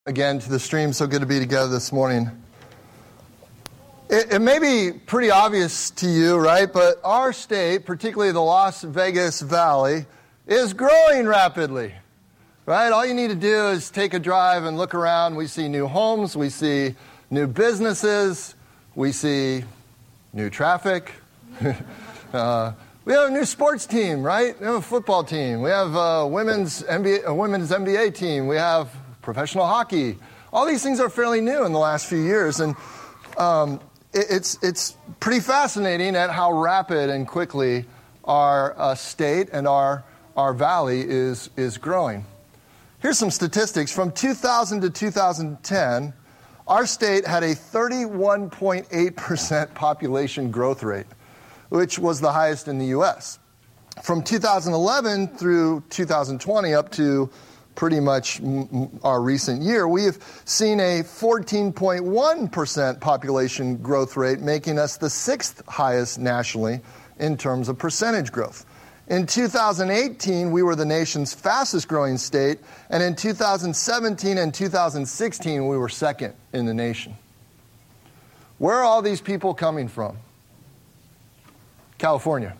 Again to the stream. So good to be together this morning. It may be pretty obvious to you, right? But our state, particularly the Las Vegas Valley, is growing rapidly, right? All you need to do is take a drive and look around. We see new homes, we see new businesses, we see new traffic. We have a new sports team, right? We have a football team. We have a women's NBA team. We have professional hockey. All these things are fairly new in the last few years, and it's pretty fascinating at how rapid and quickly our state and our valley is growing. Here's some statistics. From 2000 to 2010, our state had a 31.8% population growth rate, which was the highest in the U.S. From 2011 through 2020 up to pretty much our recent year, we have seen a 14.1% population growth rate, making us the sixth highest nationally in terms of percentage growth. In 2018, we were the nation's fastest growing state, and in 2017 and 2016, we were second in the nation. Where are all these people coming from? California.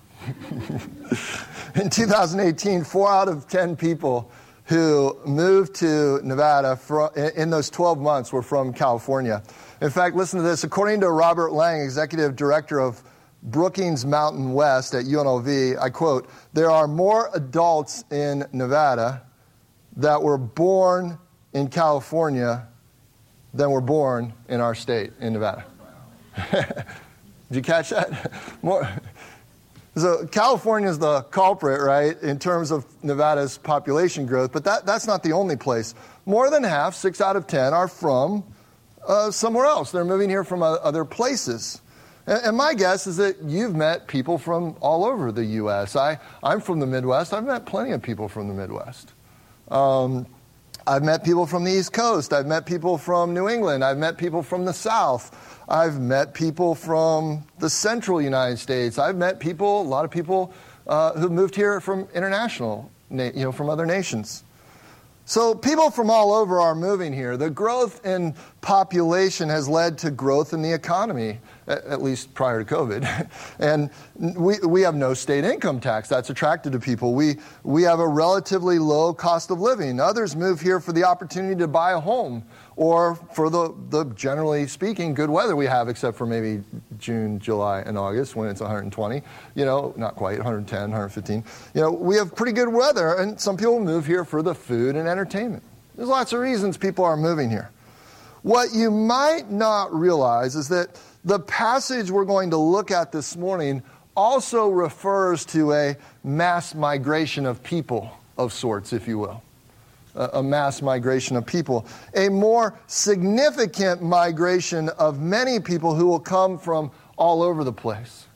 In 2018, 4 out of 10 people who moved to Nevada in those 12 months were from California. In fact, listen to this. According to Robert Lang, Executive Director of Brookings Mountain West at UNLV, I quote, "There are more adults in Nevada that were born in California than were born in our state, in Nevada." Did you catch that? More. So California is the culprit, right, in terms of Nevada's population growth, but that's not the only place. More than half, 6 out of 10, are from somewhere else. They're moving here from other places. And my guess is that you've met people from all over the U.S. I'm from the Midwest. I've met plenty of people from the Midwest. I've met people from the East Coast. I've met people from New England. I've met people from the South. I've met people from the central United States. I've met a lot of people who moved here from from other nations. So people from all over are moving here. The growth in population has led to growth in the economy, at least prior to COVID. And we have no state income tax. That's attractive to people. We have a relatively low cost of living. Others move here for the opportunity to buy a home or for the generally speaking, good weather we have, except for maybe June, July, and August when it's 120. Not quite, 110, 115. We have pretty good weather, and some people move here for the food and entertainment. There's lots of reasons people are moving here. What you might not realize is that the passage we're going to look at this morning also refers to a mass migration of people of sorts, if you will. A mass migration of people. A more significant migration of many people who will come from all over the place.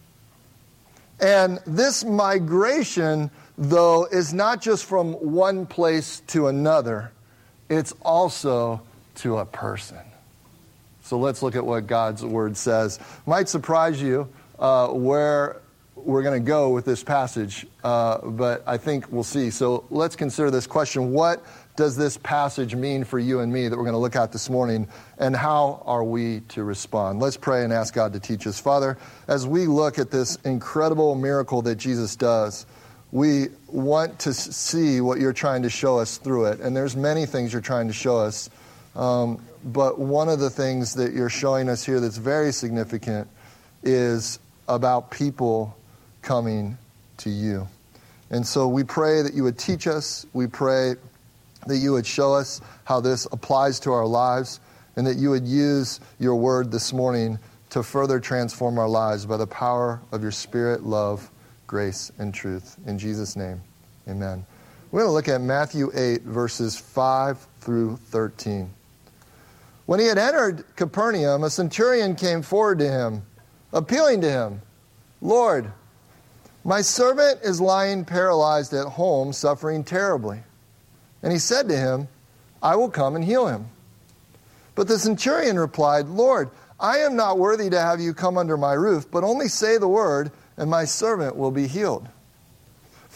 And this migration, though, is not just from one place to another. It's also to a person. So let's look at what God's Word says. Might surprise you where we're going to go with this passage, but I think we'll see. So let's consider this question. What does this passage mean for you and me that we're going to look at this morning, and how are we to respond? Let's pray and ask God to teach us. Father, as we look at this incredible miracle that Jesus does, we want to see what you're trying to show us through it. And there's many things you're trying to show us, but one of the things that you're showing us here that's very significant is about people coming to you. And so we pray that you would teach us. We pray that you would show us how this applies to our lives, and that you would use your word this morning to further transform our lives by the power of your Spirit, love, grace, and truth. In Jesus' name, amen. We're going to look at Matthew 8, verses 5 through 13. When he had entered Capernaum, a centurion came forward to him, appealing to him, "Lord, my servant is lying paralyzed at home, suffering terribly." And he said to him, "I will come and heal him." But the centurion replied, "Lord, I am not worthy to have you come under my roof, but only say the word, and my servant will be healed.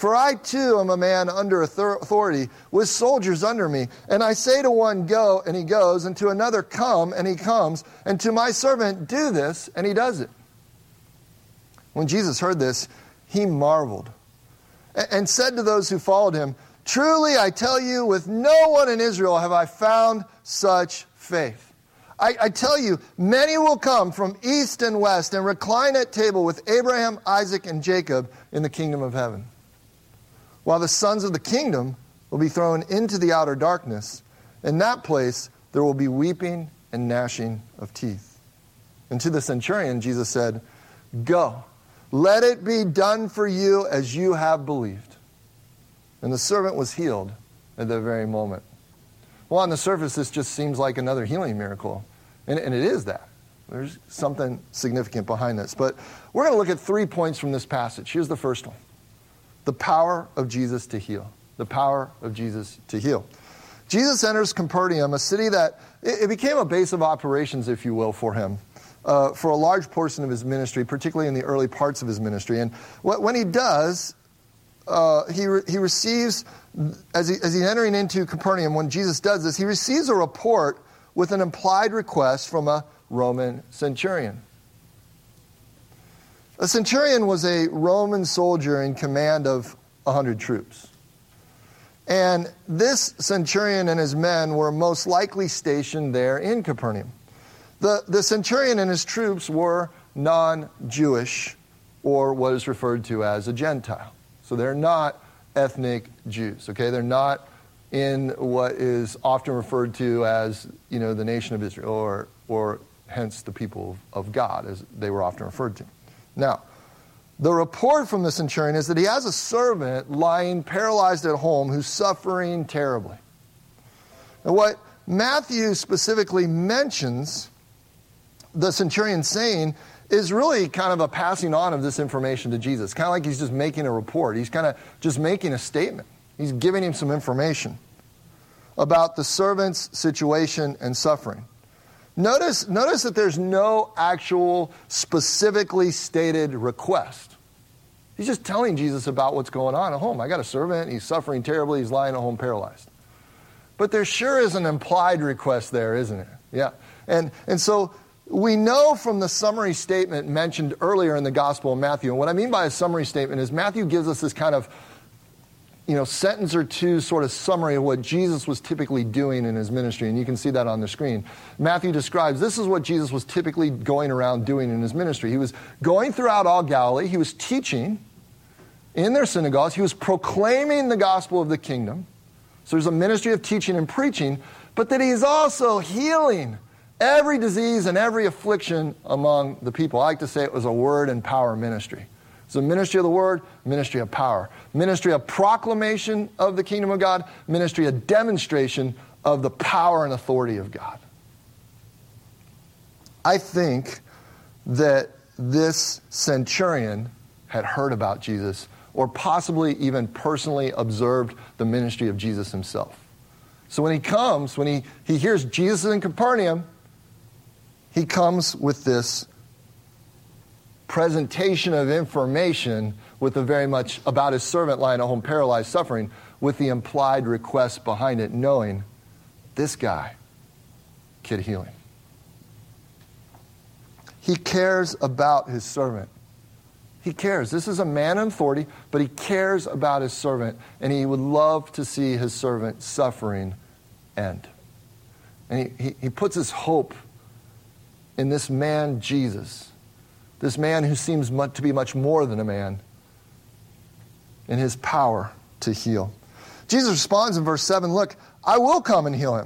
For I too am a man under authority, with soldiers under me. And I say to one, go, and he goes, and to another, come, and he comes, and to my servant, do this, and he does it. When Jesus heard this, he marveled, and said to those who followed him, truly I tell you, with no one in Israel have I found such faith. I tell you, many will come from east and west and recline at table with Abraham, Isaac, and Jacob in the kingdom of heaven. While the sons of the kingdom will be thrown into the outer darkness. In that place there will be weeping and gnashing of teeth. And to the centurion Jesus said, go, let it be done for you as you have believed. And the servant was healed at that very moment. Well, on the surface, this just seems like another healing miracle. And it is that. There's something significant behind this. But we're going to look at 3 points from this passage. Here's the first one. The power of Jesus to heal. The power of Jesus to heal. Jesus enters Capernaum, a city that it became a base of operations, if you will, for him, for a large portion of his ministry, particularly in the early parts of his ministry. And when he does, he receives, as he's entering into Capernaum, when Jesus does this, he receives a report with an implied request from a Roman centurion. A centurion was a Roman soldier in command of 100 troops. And this centurion and his men were most likely stationed there in Capernaum. The centurion and his troops were non-Jewish, or what is referred to as a Gentile. So they're not ethnic Jews, okay? They're not in what is often referred to as, the nation of Israel, or hence the people of God, as they were often referred to. Now, the report from the centurion is that he has a servant lying paralyzed at home who's suffering terribly. And what Matthew specifically mentions the centurion saying is really kind of a passing on of this information to Jesus. Kind of like he's just making a report. He's kind of just making a statement. He's giving him some information about the servant's situation and suffering. Notice that there's no actual specifically stated request. He's just telling Jesus about what's going on at home. I got a servant. He's suffering terribly. He's lying at home paralyzed. But there sure is an implied request there, isn't it? Yeah. And so we know from the summary statement mentioned earlier in the Gospel of Matthew, and what I mean by a summary statement is Matthew gives us this kind of sentence or two sort of summary of what Jesus was typically doing in his ministry, and you can see that on the screen. Matthew describes this is what Jesus was typically going around doing in his ministry. He was going throughout all Galilee. He was teaching in their synagogues. He was proclaiming the gospel of the kingdom. So there's a ministry of teaching and preaching, but that he's also healing every disease and every affliction among the people. I like to say it was a word and power ministry. It's a ministry of the word, ministry of power. Ministry of proclamation of the kingdom of God, ministry of demonstration of the power and authority of God. I think that this centurion had heard about Jesus, or possibly even personally observed the ministry of Jesus himself. So when he comes, when he hears Jesus in Capernaum, he comes with this presentation of information with a very much about his servant lying at home paralyzed, suffering, with the implied request behind it, knowing this guy could heal him. He cares about his servant. He cares. This is a man in authority, but he cares about his servant, and he would love to see his servant suffering end. And he puts his hope in this man, Jesus, this man who seems to be much more than a man, in his power to heal. Jesus responds in verse 7, look, I will come and heal him.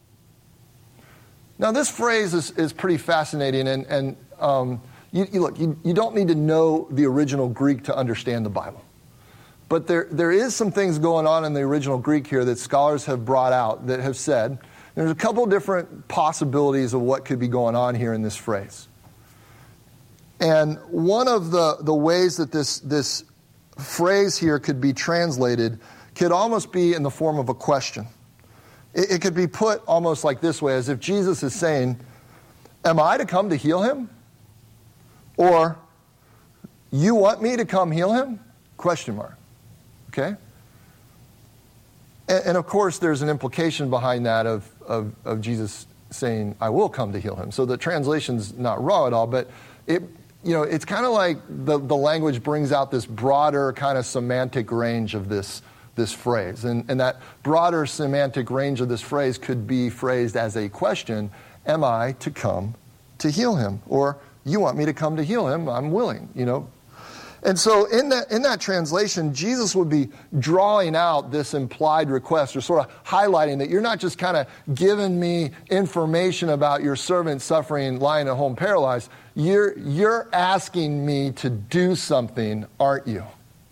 Now this phrase is pretty fascinating, and you don't need to know the original Greek to understand the Bible. But there is some things going on in the original Greek here that scholars have brought out that have said, there's a couple different possibilities of what could be going on here in this phrase. And one of the ways that this phrase here could be translated could almost be in the form of a question. It could be put almost like this way, as if Jesus is saying, am I to come to heal him? Or, you want me to come heal him? Question mark. Okay? And of course, there's an implication behind that of Jesus saying, I will come to heal him. So the translation's not wrong at all, but it's kind of like the language brings out this broader kind of semantic range of this phrase. And that broader semantic range of this phrase could be phrased as a question, am I to come to heal him? Or, you want me to come to heal him? I'm willing, And so in that translation, Jesus would be drawing out this implied request, or sort of highlighting that you're not just kind of giving me information about your servant suffering, lying at home paralyzed. You're asking me to do something, aren't you?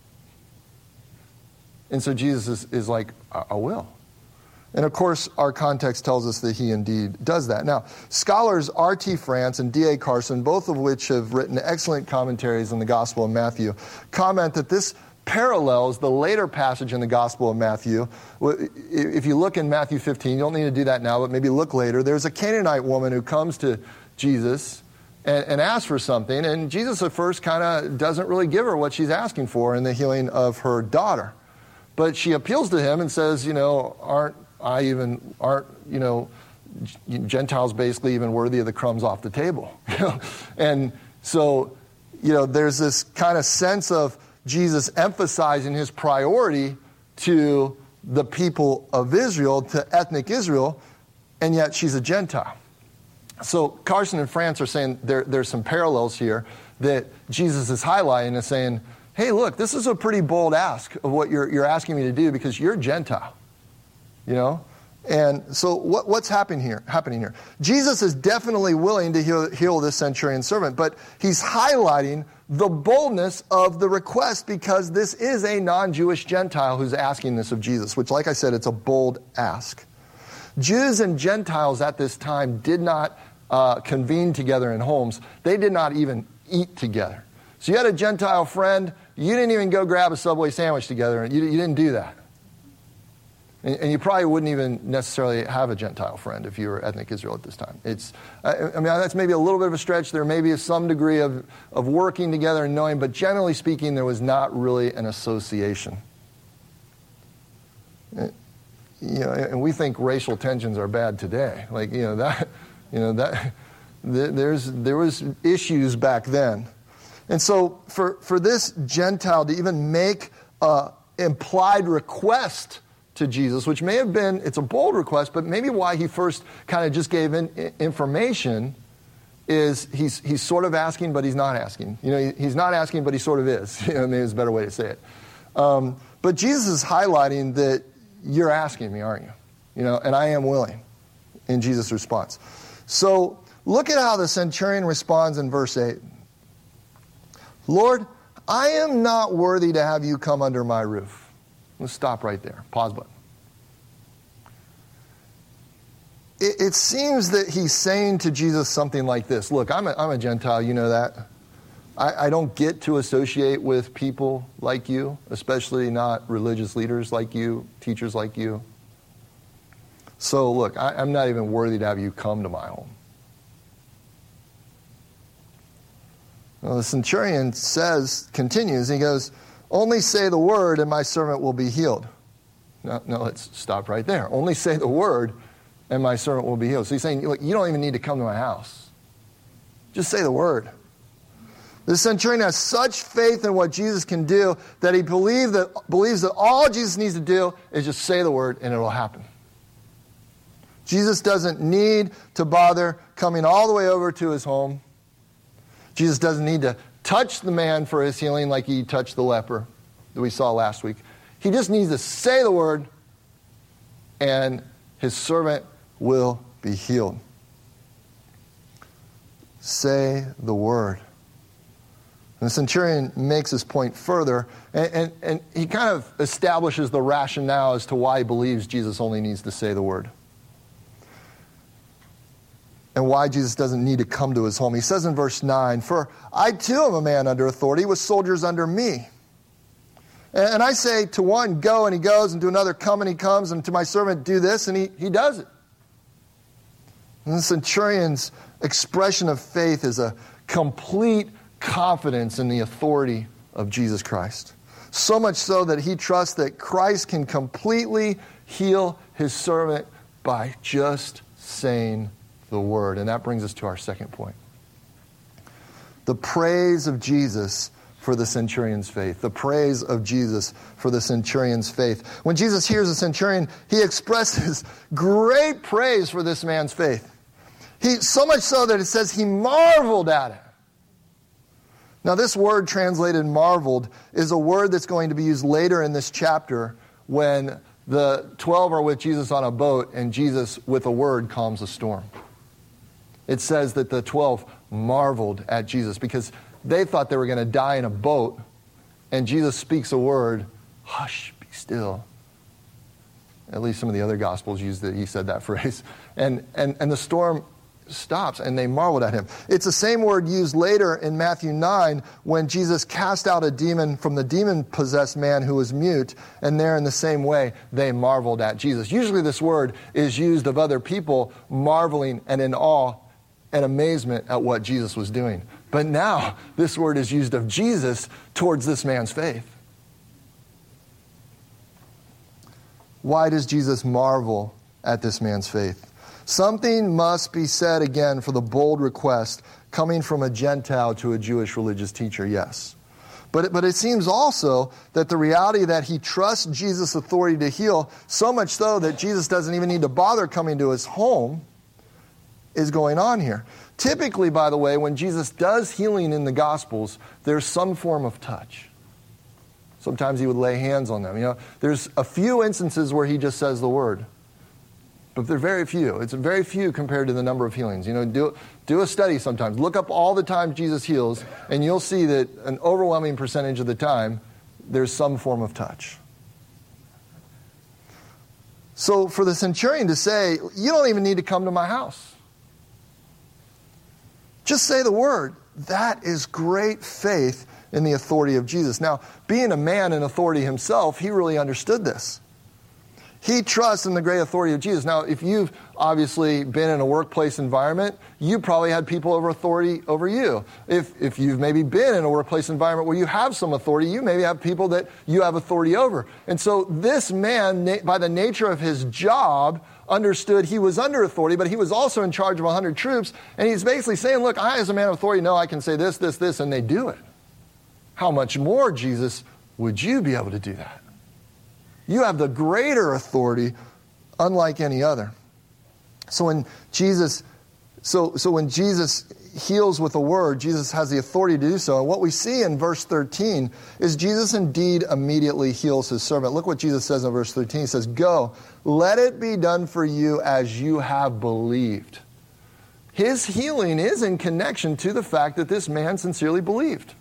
And so Jesus is like, I will. And of course, our context tells us that he indeed does that. Now, scholars R.T. France and D.A. Carson, both of which have written excellent commentaries on the Gospel of Matthew, comment that this parallels the later passage in the Gospel of Matthew. If you look in Matthew 15, you don't need to do that now, but maybe look later. There's a Canaanite woman who comes to Jesus and asks for something, and Jesus at first kind of doesn't really give her what she's asking for in the healing of her daughter. But she appeals to him and says, aren't Gentiles basically even worthy of the crumbs off the table? And so, there's this kind of sense of Jesus emphasizing his priority to the people of Israel, to ethnic Israel, and yet she's a Gentile. So Carson and France are saying there's some parallels here that Jesus is highlighting and saying, hey, look, this is a pretty bold ask of what you're asking me to do because you're Gentile, And so what's happening here? Jesus is definitely willing to heal this centurion servant, but he's highlighting the boldness of the request because this is a non-Jewish Gentile who's asking this of Jesus, which, like I said, it's a bold ask. Jews and Gentiles at this time did not convene together in homes. They did not even eat together. So you had a Gentile friend, you didn't even go grab a Subway sandwich together. You didn't do that. And you probably wouldn't even necessarily have a Gentile friend if you were ethnic Israel at this time. That's maybe a little bit of a stretch. There may be some degree of working together and knowing, but generally speaking, there was not really an association. And we think racial tensions are bad today. There was issues back then. And so for this Gentile to even make an implied request to Jesus, which may have been, it's a bold request, but maybe why he first kind of just gave information is he's sort of asking, but he's not asking. He's not asking, but he sort of is. Maybe it's a better way to say it. But Jesus is highlighting that you're asking me, aren't you? And I am willing in Jesus' response. So look at how the centurion responds in verse 8. Lord, I am not worthy to have you come under my roof. Let's stop right there. Pause button. It seems that he's saying to Jesus something like this. Look, I'm a Gentile, you know that. I don't get to associate with people like you, especially not religious leaders like you, teachers like you. So look, I'm not even worthy to have you come to my home. Well, the centurion continues, he goes, only say the word and my servant will be healed. No, let's stop right there. Only say the word and my servant will be healed. So he's saying, look, you don't even need to come to my house. Just say the word. The centurion has such faith in what Jesus can do that he believes that all Jesus needs to do is just say the word and it'll happen. Jesus doesn't need to bother coming all the way over to his home. Jesus doesn't need to touch the man for his healing like he touched the leper that we saw last week. He just needs to say the word and his servant will be healed. Say the word. And the centurion makes his point further, and he kind of establishes the rationale as to why he believes Jesus only needs to say the word. And why Jesus doesn't need to come to his home. He says in verse 9, for I too am a man under authority with soldiers under me. And I say to one, go, and he goes, and to another, come, and he comes, and to my servant, do this, and he does it. And the centurion's expression of faith is a complete confidence in the authority of Jesus Christ. so much so that he trusts that Christ can completely heal his servant by just saying the word. And that brings us to our second point. The praise of Jesus for the centurion's faith. The praise of Jesus for the centurion's faith. When Jesus hears the centurion, he expresses great praise for this man's faith. So much so that it says he marveled at it. Now, this word translated marveled is a word that's going to be used later in this chapter when the 12 are with Jesus on a boat and Jesus, with a word, calms a storm. It says that the 12 marveled at Jesus because they thought they were going to die in a boat, and Jesus speaks a word, hush, be still. At least some of the other Gospels use that he said that phrase. And the storm stops, and they marveled at him. It's the same word used later in Matthew 9 when Jesus cast out a demon from the demon-possessed man who was mute, and there in the same way, they marveled at Jesus. Usually this word is used of other people marveling and in awe and amazement at what Jesus was doing. But now, this word is used of Jesus towards this man's faith. Why does Jesus marvel at this man's faith? Something must be said again for the bold request coming from a Gentile to a Jewish religious teacher, yes. But it seems also that the reality that he trusts Jesus' authority to heal, so much so that Jesus doesn't even need to bother coming to his home, is going on here. Typically, by the way, when Jesus does healing in the Gospels, there's some form of touch. Sometimes he would lay hands on them. There's a few instances where he just says the word. But they're very few. It's very few compared to the number of healings. Do a study sometimes. Look up all the times Jesus heals, and you'll see that an overwhelming percentage of the time, there's some form of touch. So for the centurion to say, you don't even need to come to my house. Just say the word. That is great faith in the authority of Jesus. Now, being a man in authority himself, he really understood this. He trusts in the great authority of Jesus. Now, if you've obviously been in a workplace environment, you probably had people over authority over you. If you've maybe been in a workplace environment where you have some authority, you maybe have people that you have authority over. And so this man, by the nature of his job, understood he was under authority, but he was also in charge of 100 troops. And he's basically saying, look, I as a man of authority know I can say this, this, this, and they do it. How much more, Jesus, would you be able to do that? You have the greater authority, unlike any other. So when Jesus heals with a word, Jesus has the authority to do so. And what we see in verse 13 is Jesus indeed immediately heals his servant. Look what Jesus says in verse 13. He says, "Go, let it be done for you as you have believed." His healing is in connection to the fact that this man sincerely believed.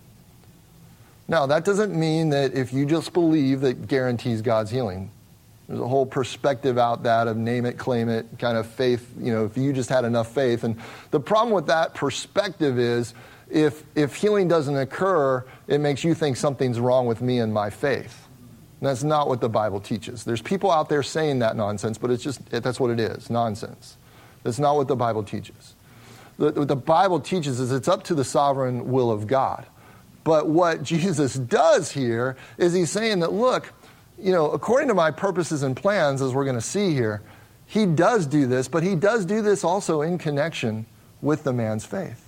Now, that doesn't mean that if you just believe, that guarantees God's healing. There's a whole perspective out that of name it, claim it, kind of faith, if you just had enough faith. And the problem with that perspective is if healing doesn't occur, it makes you think something's wrong with me and my faith. And that's not what the Bible teaches. There's people out there saying that nonsense, but that's what it is, nonsense. That's not what the Bible teaches. What the Bible teaches is it's up to the sovereign will of God. But what Jesus does here is he's saying that, look, according to my purposes and plans, as we're going to see here, he does do this, but he does do this also in connection with the man's faith.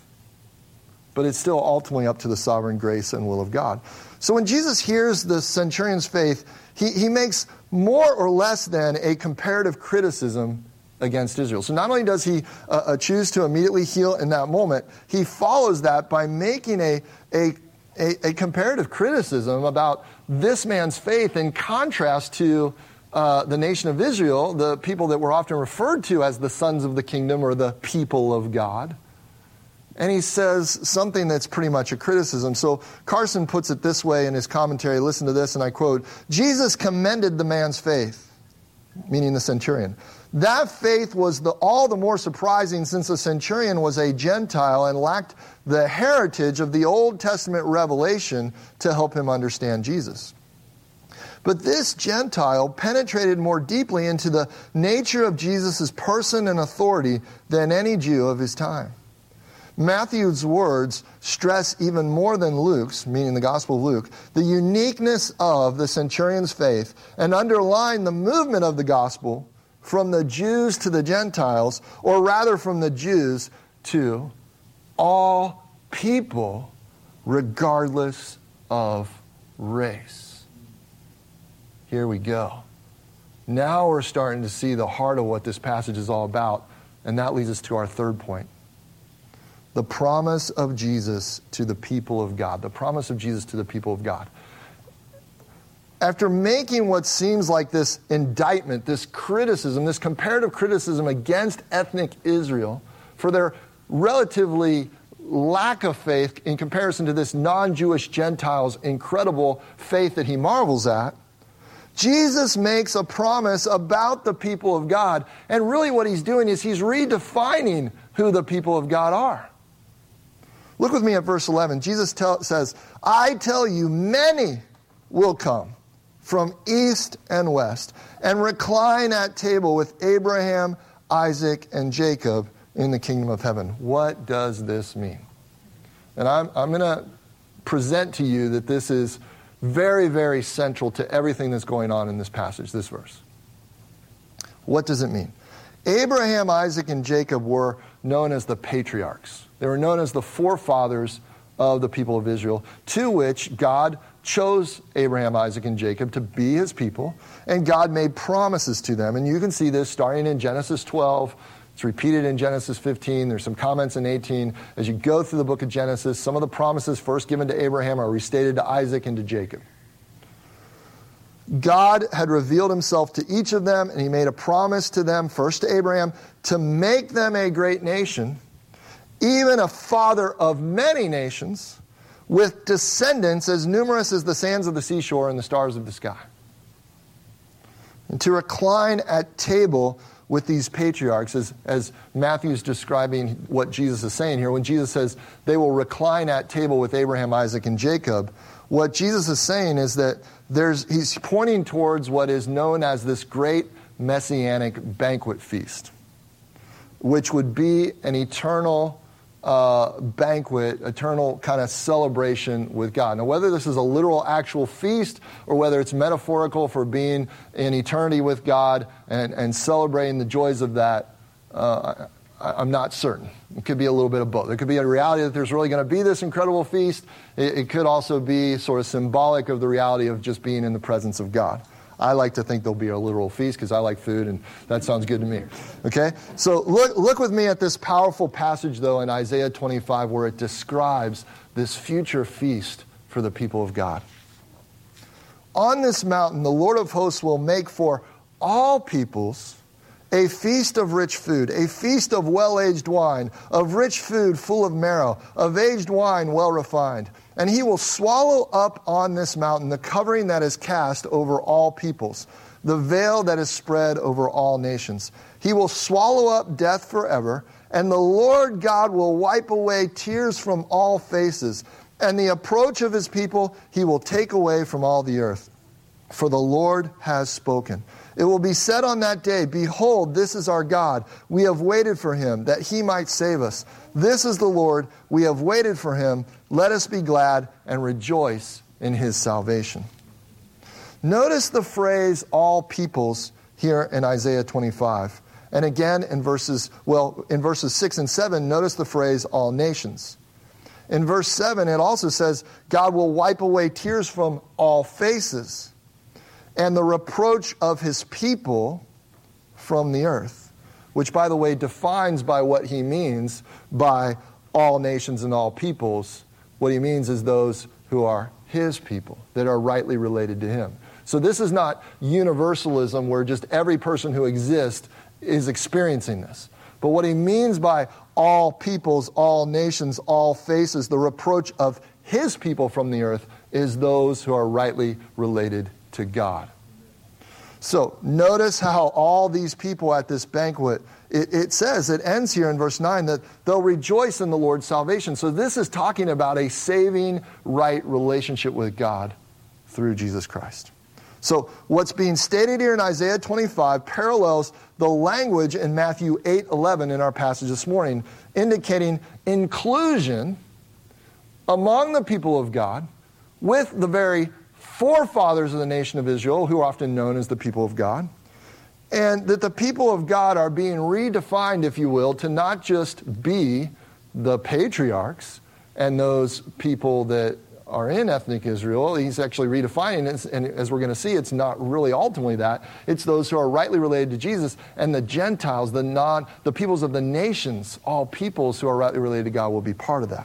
But it's still ultimately up to the sovereign grace and will of God. So when Jesus hears the centurion's faith, he makes more or less than a comparative criticism against Israel. So not only does he choose to immediately heal in that moment, he follows that by making a comparative criticism about this man's faith in contrast to the nation of Israel, the people that were often referred to as the sons of the kingdom or the people of God. And he says something that's pretty much a criticism. So Carson puts it this way in his commentary. Listen to this, and I quote, "Jesus commended the man's faith," meaning the centurion. "That faith was all the more surprising since the centurion was a Gentile and lacked the heritage of the Old Testament revelation to help him understand Jesus. But this Gentile penetrated more deeply into the nature of Jesus' person and authority than any Jew of his time. Matthew's words stress even more than Luke's, meaning the Gospel of Luke, the uniqueness of the centurion's faith and underline the movement of the gospel from the Jews to the Gentiles, or rather from the Jews to all people, regardless of race. Here we go. Now we're starting to see the heart of what this passage is all about, and that leads us to our third point. The promise of Jesus to the people of God. The promise of Jesus to the people of God. After making what seems like this indictment, this criticism, this comparative criticism against ethnic Israel for their relatively lack of faith in comparison to this non-Jewish Gentiles' incredible faith that he marvels at, Jesus makes a promise about the people of God. And really what he's doing is he's redefining who the people of God are. Look with me at verse 11. Jesus says, I tell you, many will come from east and west and recline at table with Abraham, Isaac, and Jacob in the kingdom of heaven. What does this mean? And I'm going to present to you that this is very, very central to everything that's going on in this passage, this verse. What does it mean? Abraham, Isaac, and Jacob were known as the patriarchs. They were known as the forefathers of the people of Israel, to which God chose Abraham, Isaac, and Jacob to be his people, and God made promises to them. And you can see this starting in Genesis 12. It's repeated in Genesis 15. There's some comments in 18. As you go through the book of Genesis, some of the promises first given to Abraham are restated to Isaac and to Jacob. God had revealed himself to each of them, and he made a promise to them, first to Abraham, to make them a great nation, even a father of many nations, with descendants as numerous as the sands of the seashore and the stars of the sky. And to recline at table with these patriarchs, as Matthew's describing what Jesus is saying here. When Jesus says they will recline at table with Abraham, Isaac, and Jacob, what Jesus is saying is that he's pointing towards what is known as this great messianic banquet feast, which would be an eternal banquet, eternal kind of celebration with God. Now, whether this is a literal actual feast or whether it's metaphorical for being in eternity with God and celebrating the joys of that, I'm not certain. It could be a little bit of both. There could be a reality that there's really going to be this incredible feast. It could also be sort of symbolic of the reality of just being in the presence of God. I like to think there'll be a literal feast because I like food, and that sounds good to me. Okay? So look with me at this powerful passage, though, in Isaiah 25, where it describes this future feast for the people of God. On this mountain, the Lord of hosts will make for all peoples a feast of rich food, a feast of well-aged wine, of rich food full of marrow, of aged wine well refined. And he will swallow up on this mountain the covering that is cast over all peoples, the veil that is spread over all nations. He will swallow up death forever, and the Lord God will wipe away tears from all faces, and the approach of his people he will take away from all the earth. For the Lord has spoken. It will be said on that day, behold, this is our God. We have waited for him, that he might save us. This is the Lord. We have waited for him. Let us be glad and rejoice in his salvation. Notice the phrase, all peoples, here in Isaiah 25. And again, in verses 6 and 7, notice the phrase, all nations. In verse 7, it also says, God will wipe away tears from all faces, and the reproach of his people from the earth. Which, by the way, defines by what he means by all nations and all peoples. What he means is those who are his people, that are rightly related to him. So this is not universalism where just every person who exists is experiencing this. But what he means by all peoples, all nations, all faces, the reproach of his people from the earth is those who are rightly related to God. So notice how all these people at this banquet, it says, it ends here in verse 9, that they'll rejoice in the Lord's salvation. So this is talking about a saving right relationship with God through Jesus Christ. So what's being stated here in Isaiah 25 parallels the language in Matthew 8:11 in our passage this morning, indicating inclusion among the people of God with the very forefathers of the nation of Israel, who are often known as the people of God, and that the people of God are being redefined, if you will, to not just be the patriarchs and those people that are in ethnic Israel. He's actually redefining it, and as we're going to see, it's not really ultimately that. It's those who are rightly related to Jesus, and the Gentiles, the peoples of the nations, all peoples who are rightly related to God will be part of that.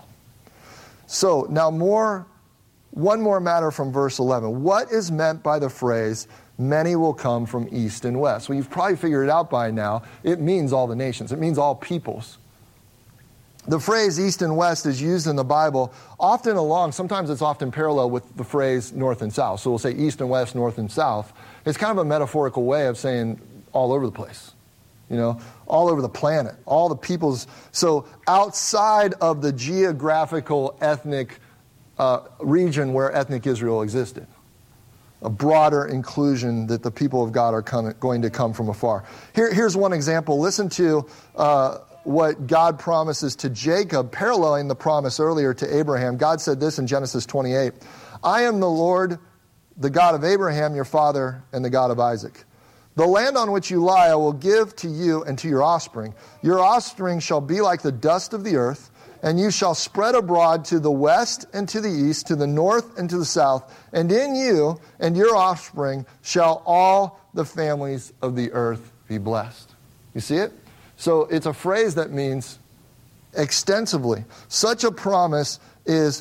So now one more matter from verse 11. What is meant by the phrase, many will come from east and west? Well, you've probably figured it out by now. It means all the nations. It means all peoples. The phrase east and west is used in the Bible sometimes it's often parallel with the phrase north and south. So we'll say east and west, north and south. It's kind of a metaphorical way of saying all over the place, all over the planet, all the peoples. So outside of the geographical ethnic region where ethnic Israel existed. A broader inclusion that the people of God are going to come from afar. Here's one example. Listen to what God promises to Jacob, paralleling the promise earlier to Abraham. God said this in Genesis 28. I am the Lord, the God of Abraham, your father, and the God of Isaac. The land on which you lie I will give to you and to your offspring. Your offspring shall be like the dust of the earth, and you shall spread abroad to the west and to the east, to the north and to the south. And in you and your offspring shall all the families of the earth be blessed. You see it? So it's a phrase that means extensively. Such a promise is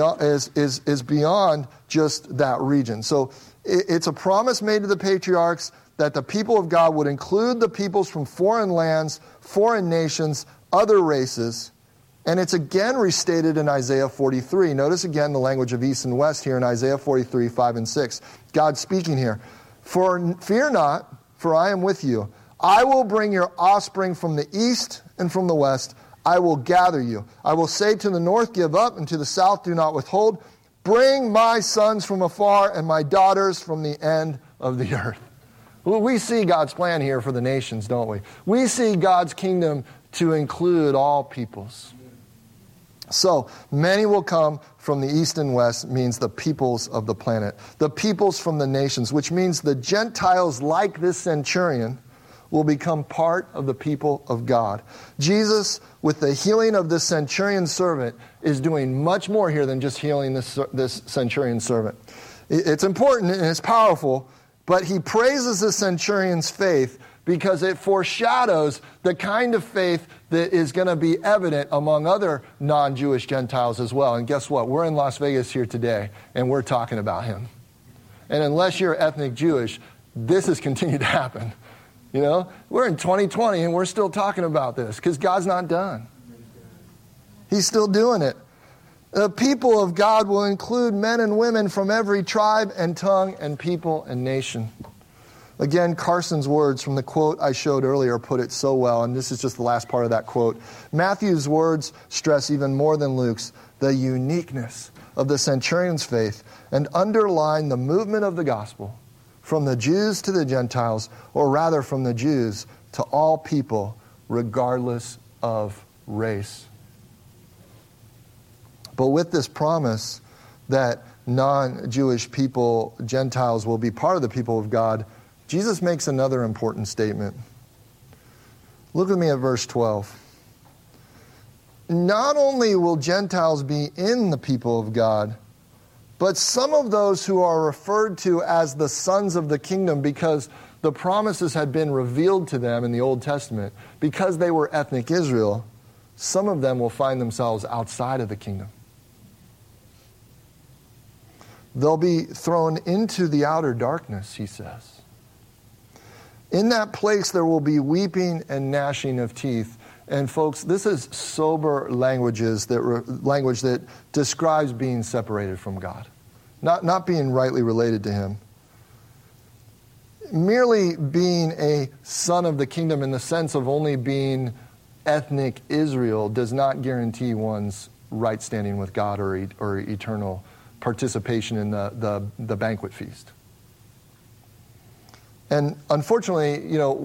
beyond just that region. So it's a promise made to the patriarchs that the people of God would include the peoples from foreign lands, foreign nations, other races. And it's again restated in Isaiah 43. Notice again the language of east and west here in Isaiah 43, 5 and 6. God speaking here. Fear not, for I am with you. I will bring your offspring from the east and from the west. I will gather you. I will say to the north, give up, and to the south, do not withhold. Bring my sons from afar and my daughters from the end of the earth. Well, we see God's plan here for the nations, don't we? We see God's kingdom to include all peoples. So, many will come from the east and west means the peoples of the planet. The peoples from the nations, which means the Gentiles like this centurion will become part of the people of God. Jesus, with the healing of this centurion servant, is doing much more here than just healing this centurion servant. It's important and it's powerful, but he praises the centurion's faith because it foreshadows the kind of faith that is going to be evident among other non-Jewish Gentiles as well. And guess what? We're in Las Vegas here today, and we're talking about him. And unless you're ethnic Jewish, this has continued to happen. We're in 2020 and we're still talking about this because God's not done. He's still doing it. The people of God will include men and women from every tribe and tongue and people and nation. Again, Carson's words from the quote I showed earlier put it so well, and this is just the last part of that quote. Matthew's words stress even more than Luke's the uniqueness of the centurion's faith and underline the movement of the gospel from the Jews to the Gentiles, or rather from the Jews to all people, regardless of race. But with this promise that non-Jewish people, Gentiles, will be part of the people of God, Jesus makes another important statement. Look with me at verse 12. Not only will Gentiles be in the people of God, but some of those who are referred to as the sons of the kingdom because the promises had been revealed to them in the Old Testament, because they were ethnic Israel, some of them will find themselves outside of the kingdom. They'll be thrown into the outer darkness, he says. In that place there will be weeping and gnashing of teeth. And folks, this is sober language that describes being separated from God, not being rightly related to him. Merely being a son of the kingdom in the sense of only being ethnic Israel does not guarantee one's right standing with God or eternal participation in the banquet feast. And unfortunately,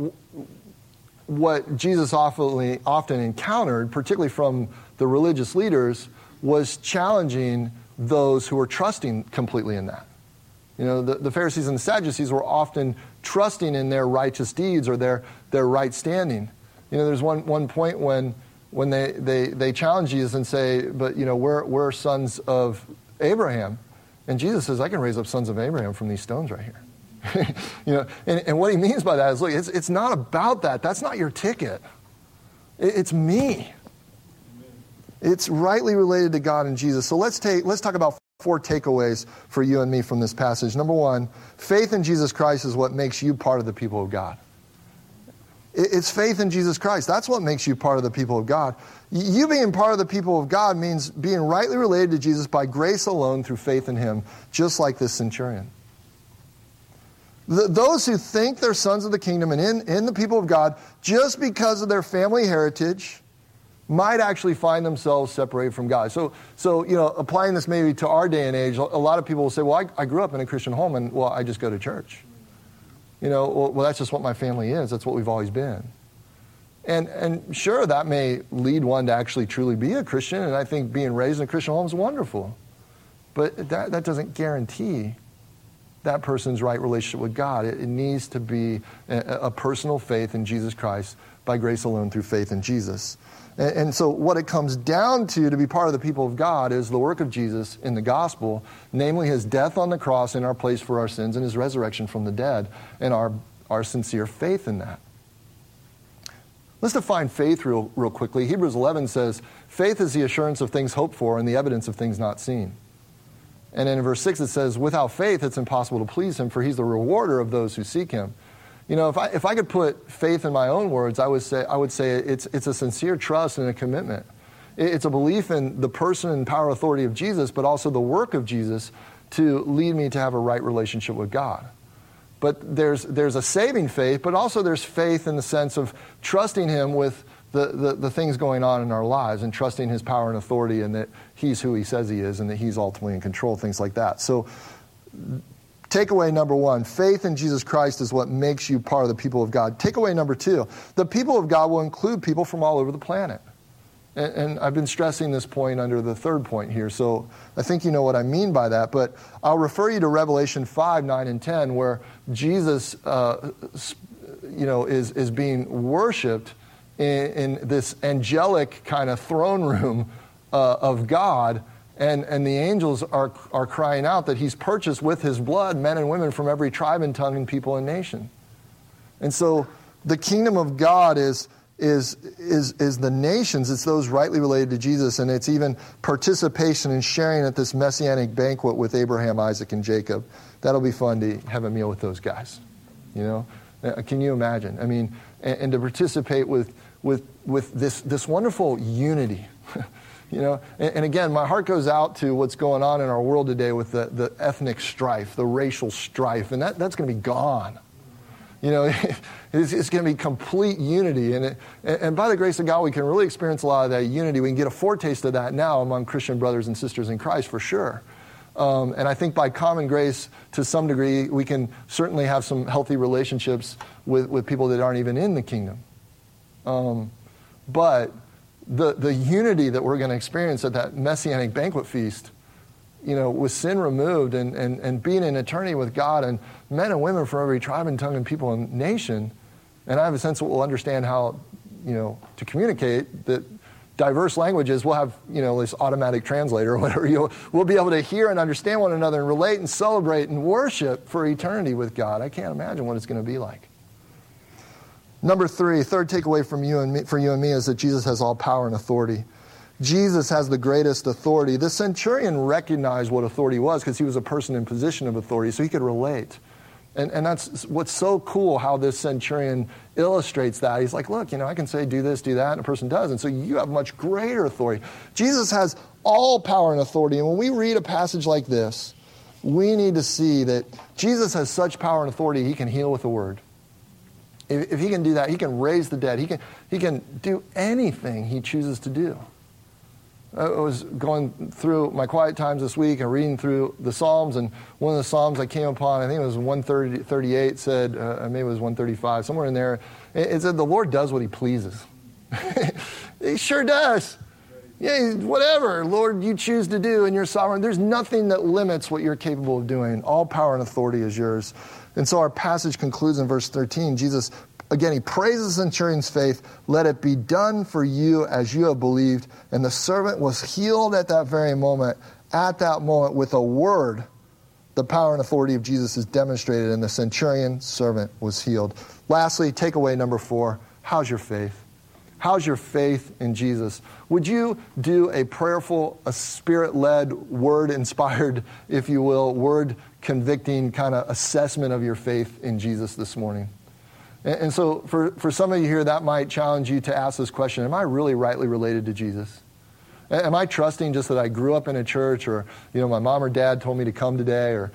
what Jesus often encountered, particularly from the religious leaders, was challenging those who were trusting completely in that. The Pharisees and the Sadducees were often trusting in their righteous deeds or their right standing. There's one point when they challenge Jesus and say, but we're sons of Abraham. And Jesus says, I can raise up sons of Abraham from these stones right here. And what he means by that is, look, it's not about that. That's not your ticket. It's me. It's rightly related to God and Jesus. So let's talk about 4 takeaways for you and me from this passage. Number 1, faith in Jesus Christ is what makes you part of the people of God. It's faith in Jesus Christ. That's what makes you part of the people of God. You being part of the people of God means being rightly related to Jesus by grace alone through faith in him, just like this centurion. Those who think they're sons of the kingdom and in the people of God, just because of their family heritage, might actually find themselves separated from God. So applying this maybe to our day and age, a lot of people will say, well, I grew up in a Christian home and, well, I just go to church. Well, that's just what my family is. That's what we've always been. And sure, that may lead one to actually truly be a Christian, and I think being raised in a Christian home is wonderful. But that doesn't guarantee that person's right relationship with God. It needs to be a personal faith in Jesus Christ by grace alone through faith in Jesus. And so what it comes down to be part of the people of God is the work of Jesus in the gospel, namely his death on the cross in our place for our sins and his resurrection from the dead, and our sincere faith in that. Let's define faith real quickly. Hebrews 11 says, faith is the assurance of things hoped for and the evidence of things not seen. And then in verse 6 it says, without faith it's impossible to please him, for he's the rewarder of those who seek him. If I could put faith in my own words, I would say it's a sincere trust and a commitment. It's a belief in the person and power and authority of Jesus, but also the work of Jesus to lead me to have a right relationship with God. But there's a saving faith, but also there's faith in the sense of trusting him with the things going on in our lives and trusting his power and authority and that he's who he says he is and that he's ultimately in control, things like that. So takeaway number 1, faith in Jesus Christ is what makes you part of the people of God. Takeaway number 2, the people of God will include people from all over the planet. And I've been stressing this point under the 3rd point here, so I think you know what I mean by that. But I'll refer you to Revelation 5, 9, and 10, where Jesus is being worshipped in this angelic kind of throne room of God. And the angels are crying out that he's purchased with his blood men and women from every tribe and tongue and people and nation. And so the kingdom of God is the nations. It's those rightly related to Jesus, and it's even participation and sharing at this messianic banquet with Abraham, Isaac, and Jacob. That'll be fun to have a meal with those guys. Can you imagine? I mean, and to participate with this wonderful unity. And again, my heart goes out to what's going on in our world today with the ethnic strife, the racial strife, and that's going to be gone. It's going to be complete unity. And by the grace of God, we can really experience a lot of that unity. We can get a foretaste of that now among Christian brothers and sisters in Christ, for sure. And I think by common grace, to some degree, we can certainly have some healthy relationships with people that aren't even in the kingdom. But the unity that we're going to experience at that messianic banquet feast, with sin removed and being in eternity with God and men and women from every tribe and tongue and people and nation, and I have a sense that we'll understand how, to communicate that diverse languages. We'll have, this automatic translator or whatever. We'll be able to hear and understand one another and relate and celebrate and worship for eternity with God. I can't imagine what it's going to be like. Number 3, third takeaway for you and me is that Jesus has all power and authority. Jesus has the greatest authority. The centurion recognized what authority was because he was a person in position of authority, so he could relate. And that's what's so cool, how this centurion illustrates that. He's like, look, I can say do this, do that, and a person does. And so you have much greater authority. Jesus has all power and authority. And when we read a passage like this, we need to see that Jesus has such power and authority, he can heal with a word. If he can do that, he can raise the dead. He can do anything he chooses to do. I was going through my quiet times this week and reading through the Psalms, and one of the Psalms I came upon, I think it was 138, said, maybe it was 135, somewhere in there, it said, the Lord does what he pleases. He sure does. Yeah, whatever, Lord, you choose to do, and you're sovereign. There's nothing that limits what you're capable of doing. All power and authority is yours. And so our passage concludes in verse 13. Jesus, again, he praises the centurion's faith. Let it be done for you as you have believed. And the servant was healed at that very moment. At that moment, with a word, the power and authority of Jesus is demonstrated, and the centurion servant was healed. Lastly, takeaway number 4, how's your faith? How's your faith in Jesus? Would you do a prayerful, a spirit-led, word-inspired, if you will, word-convicting kind of assessment of your faith in Jesus this morning? And so for some of you here, that might challenge you to ask this question, am I really rightly related to Jesus? Am I trusting just that I grew up in a church, or, my mom or dad told me to come today, or,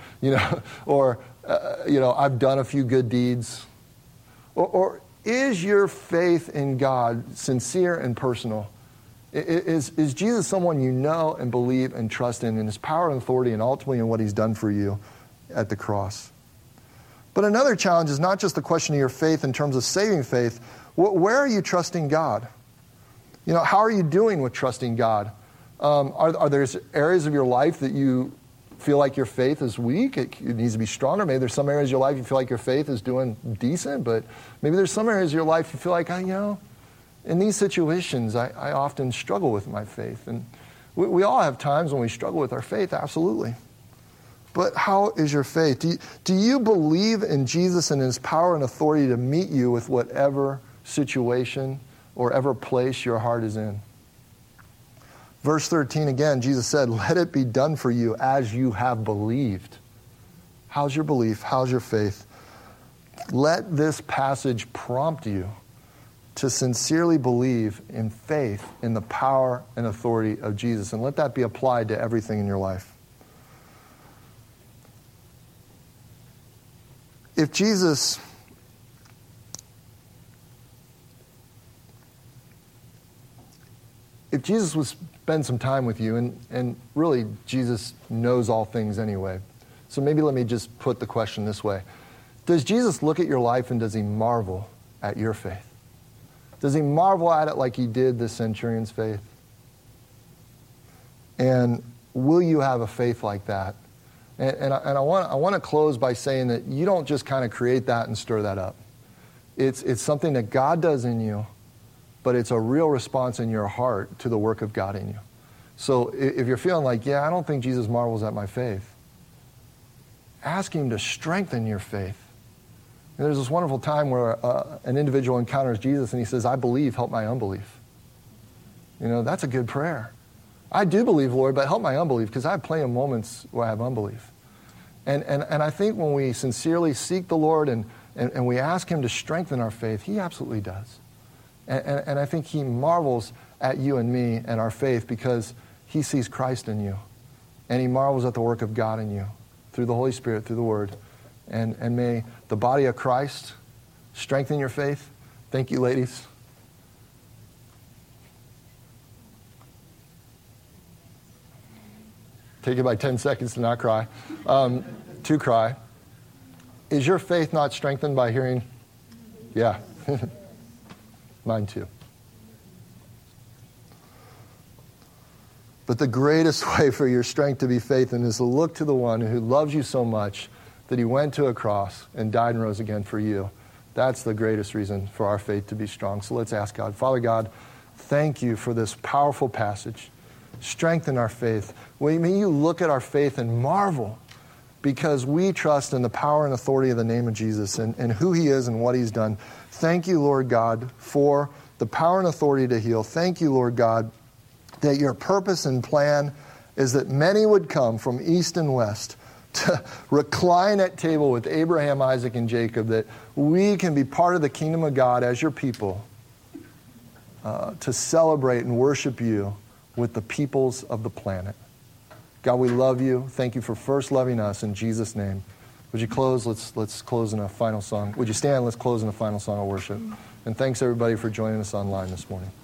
I've done a few good deeds? Or is your faith in God sincere and personal? Is Jesus someone you know and believe and trust in his power and authority, and ultimately in what he's done for you at the cross? But another challenge is not just the question of your faith in terms of saving faith. Where are you trusting God? How are you doing with trusting God? Are there areas of your life that you feel like your faith is weak? It needs to be stronger. Maybe there's some areas of your life you feel like your faith is doing decent, but maybe there's some areas of your life you feel like, in these situations, I often struggle with my faith. And we all have times when we struggle with our faith, absolutely. But how is your faith? Do you believe in Jesus and his power and authority to meet you with whatever situation or ever place your heart is in? Verse 13 again, Jesus said, let it be done for you as you have believed. How's your belief? How's your faith? Let this passage prompt you to sincerely believe in faith in the power and authority of Jesus, and let that be applied to everything in your life. If Jesus would spend some time with you, and really Jesus knows all things anyway, so maybe let me just put the question this way. Does Jesus look at your life and does he marvel at your faith? Does he marvel at it like he did the centurion's faith? And will you have a faith like that? And I want to close by saying that you don't just kind of create that and stir that up. It's something that God does in you, but it's a real response in your heart to the work of God in you. So if you're feeling like, I don't think Jesus marvels at my faith, ask him to strengthen your faith. And there's this wonderful time where an individual encounters Jesus and he says, I believe, help my unbelief. That's a good prayer. I do believe, Lord, but help my unbelief, because I have plenty of moments where I have unbelief. And I think when we sincerely seek the Lord and we ask him to strengthen our faith, he absolutely does. And I think he marvels at you and me and our faith because he sees Christ in you. And he marvels at the work of God in you through the Holy Spirit, through the Word. And may the body of Christ strengthen your faith. Thank you, ladies. Take it by 10 seconds to not cry. To cry. Is your faith not strengthened by hearing? Yeah. Mine too. But the greatest way for your strength to be faith in is to look to the one who loves you so much that he went to a cross and died and rose again for you. That's the greatest reason for our faith to be strong. So let's ask God. Father God, thank you for this powerful passage. Strengthen our faith. May you look at our faith and marvel, because we trust in the power and authority of the name of Jesus and who he is and what he's done. Thank you, Lord God, for the power and authority to heal. Thank you, Lord God, that your purpose and plan is that many would come from east and west to recline at table with Abraham, Isaac, and Jacob, that we can be part of the kingdom of God as your people, to celebrate and worship you with the peoples of the planet. God, we love you. Thank you for first loving us. In Jesus' name. Would you close? Let's close in a final song. Would you stand? Let's close in a final song of worship. And thanks, everybody, for joining us online this morning.